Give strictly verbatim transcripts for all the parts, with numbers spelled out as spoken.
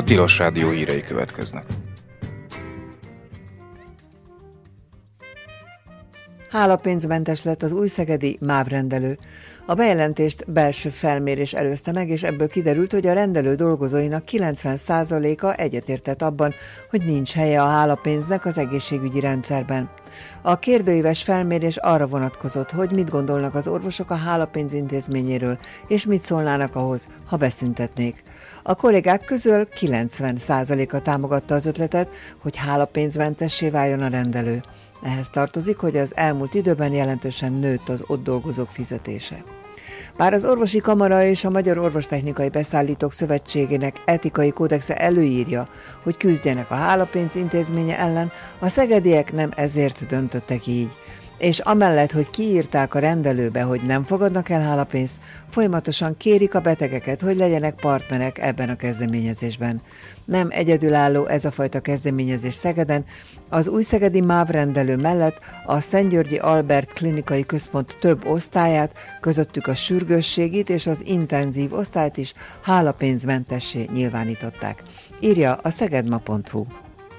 Tilos Rádió hírei következnek. Hálapénzmentes lett az újszegedi MÁV rendelő. A bejelentést belső felmérés előzte meg, és ebből kiderült, hogy a rendelő dolgozóinak kilencven százaléka egyetértett abban, hogy nincs helye a hálapénznek az egészségügyi rendszerben. A kérdőíves felmérés arra vonatkozott, hogy mit gondolnak az orvosok a hálapénz intézményéről, és mit szólnának ahhoz, ha beszüntetnék. A kollégák közül kilencven százaléka támogatta az ötletet, hogy hálapénzmentessé váljon a rendelő. Ehhez tartozik, hogy az elmúlt időben jelentősen nőtt az ott dolgozók fizetése. Bár az Orvosi Kamara és a Magyar Orvostechnikai Beszállítók Szövetségének etikai kódexe előírja, hogy küzdjenek a hálapénz intézménye ellen, a szegediek nem ezért döntöttek így. És amellett, hogy kiírták a rendelőbe, hogy nem fogadnak el hálapénzt, folyamatosan kérik a betegeket, hogy legyenek partnerek ebben a kezdeményezésben. Nem egyedülálló ez a fajta kezdeményezés Szegeden, az újszegedi MÁV rendelő mellett a Szentgyörgyi Albert Klinikai Központ több osztályát, közöttük a sürgősségit és az intenzív osztályt is hálapénzmentessé nyilvánították, írja a szegedma pont hu.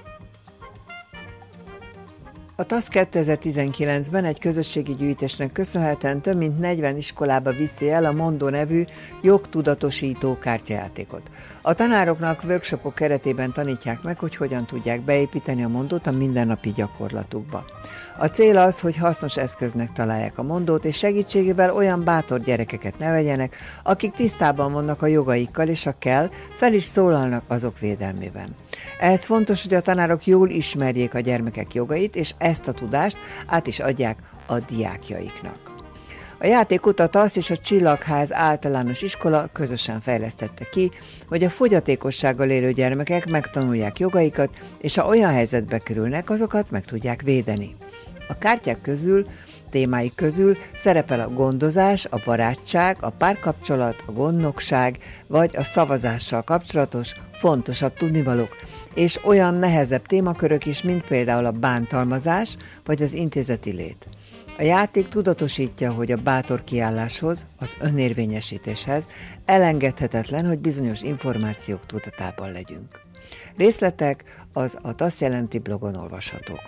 A TASZ kétezer-tizenkilencben egy közösségi gyűjtésnek köszönhetően több mint negyven iskolába viszi el a Mondó nevű jogtudatosító kártyajátékot. A tanároknak workshopok keretében tanítják meg, hogy hogyan tudják beépíteni a Mondót a mindennapi gyakorlatukba. A cél az, hogy hasznos eszköznek találják a Mondót, és segítségével olyan bátor gyerekeket neveljenek, akik tisztában vannak a jogaikkal, és ha kell, fel is szólalnak azok védelmében. Ehhez fontos, hogy a tanárok jól ismerjék a gyermekek jogait, és ezt a tudást át is adják a diákjaiknak. A játékot a TASZ és a Csillagház általános iskola közösen fejlesztette ki, hogy a fogyatékossággal élő gyermekek megtanulják jogaikat, és ha olyan helyzetbe kerülnek, azokat meg tudják védeni. A kártyák közül, témáik közül szerepel a gondozás, a barátság, a párkapcsolat, a gondnokság, vagy a szavazással kapcsolatos fontosabb tudnivalók, és olyan nehezebb témakörök is, mint például a bántalmazás vagy az intézeti lét. A játék tudatosítja, hogy a bátor kiálláshoz, az önérvényesítéshez elengedhetetlen, hogy bizonyos információk tudatában legyünk. Részletek az a TASZ jelenti blogon olvashatók.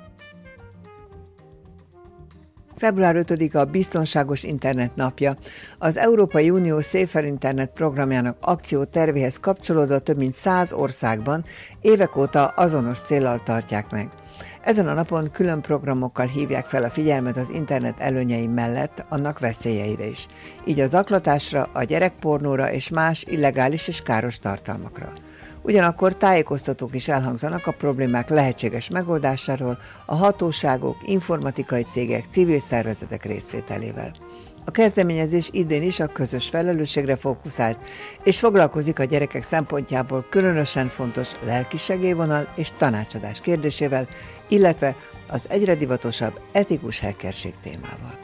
február ötödike a Biztonságos Internet napja. Az Európai Unió Safer Internet programjának akciótervéhez kapcsolódva több mint száz országban évek óta azonos céllal tartják meg. Ezen a napon külön programokkal hívják fel a figyelmet az internet előnyei mellett annak veszélyeire is. Így a zaklatásra, a gyerekpornóra és más illegális és káros tartalmakra. Ugyanakkor tájékoztatók is elhangzanak a problémák lehetséges megoldásáról a hatóságok, informatikai cégek, civil szervezetek részvételével. A kezdeményezés idén is a közös felelősségre fókuszált, és foglalkozik a gyerekek szempontjából különösen fontos lelki segélyvonal és tanácsadás kérdésével, illetve az egyre divatosabb etikus hackerség témával.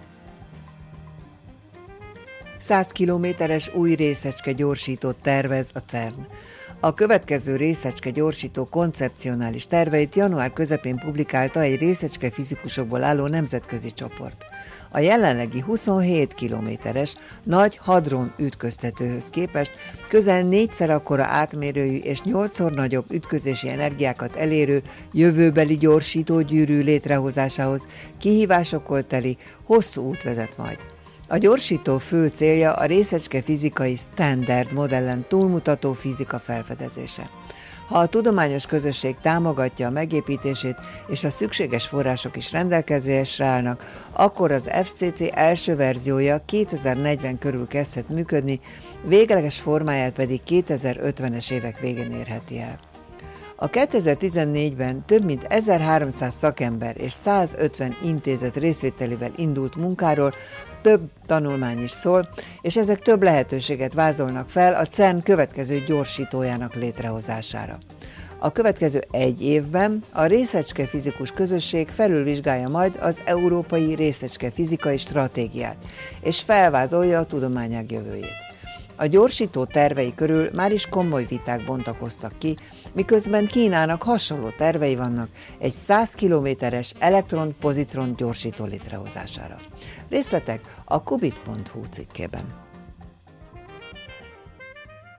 száz kilométeres új részecske gyorsítót tervez a cern. A következő részecske gyorsító koncepcionális terveit január közepén publikálta egy részecske fizikusokból álló nemzetközi csoport. A jelenlegi huszonhét kilométeres nagy hadron ütköztetőhöz képest közel négyszer akkora átmérőjű és nyolcszor nagyobb ütközési energiákat elérő jövőbeli gyorsítógyűrű létrehozásához kihívásokkal teli hosszú út vezet majd. A gyorsító fő célja a részecske fizikai standard modellen túlmutató fizika felfedezése. Ha a tudományos közösség támogatja a megépítését és a szükséges források is rendelkezésre állnak, akkor az ef cé cé első verziója kétezer-negyven körül kezdhet működni, végleges formáját pedig kétezer-ötvenes évek végén érheti el. A kétezer-tizennégyben több mint ezerháromszáz szakember és százötven intézet részvételével indult munkáról több tanulmány is szól, és ezek több lehetőséget vázolnak fel a cern következő gyorsítójának létrehozására. A következő egy évben a részecske fizikus közösség felülvizsgálja majd az európai részecske fizikai stratégiát, és felvázolja a tudományág jövőjét. A gyorsító tervei körül már is komoly viták bontakoztak ki, miközben Kínának hasonló tervei vannak egy száz kilométeres elektron-pozitron gyorsító létrehozására. Részletek a kubit pont hu cikkében.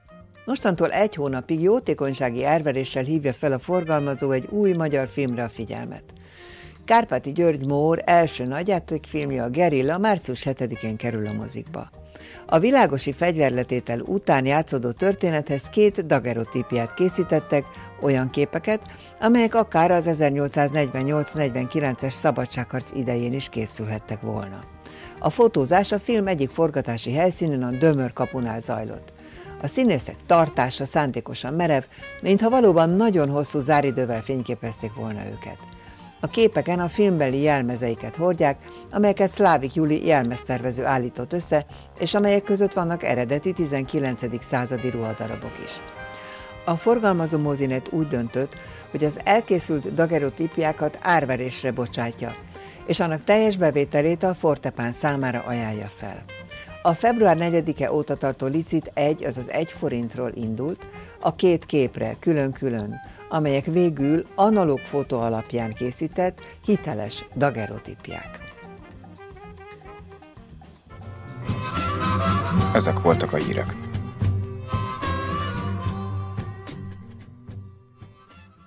Mostantól egy hónapig jótékonysági árveréssel hívja fel a forgalmazó egy új magyar filmre a figyelmet. Kárpáti György Mór első nagyjátékfilmje, a Gerilla március hetedikén kerül a mozikba. A világosi fegyverletétel után játszódó történethez két dagerotípiát készítettek, olyan képeket, amelyek akár az ezernyolcszáznegyvennyolc-negyvenkilences szabadságharc idején is készülhettek volna. A fotózás a film egyik forgatási helyszínén, a Dömör kapunál zajlott. A színészek tartása szándékosan merev, mintha valóban nagyon hosszú záridővel fényképezték volna őket. A képeken a filmbeli jelmezeiket hordják, amelyeket Szlávik Juli jelmeztervező állított össze, és amelyek között vannak eredeti tizenkilencedik századi ruhadarabok is. A forgalmazó Mozinet úgy döntött, hogy az elkészült dagerotípiákat árverésre bocsátja, és annak teljes bevételét a Fortepán számára ajánlja fel. A február negyedike óta tartó licit egy, azaz egy forintról indult, a két képre külön-külön, amelyek végül analóg fotó alapján készített, hiteles dagerotípiák. Ezek voltak a hírek.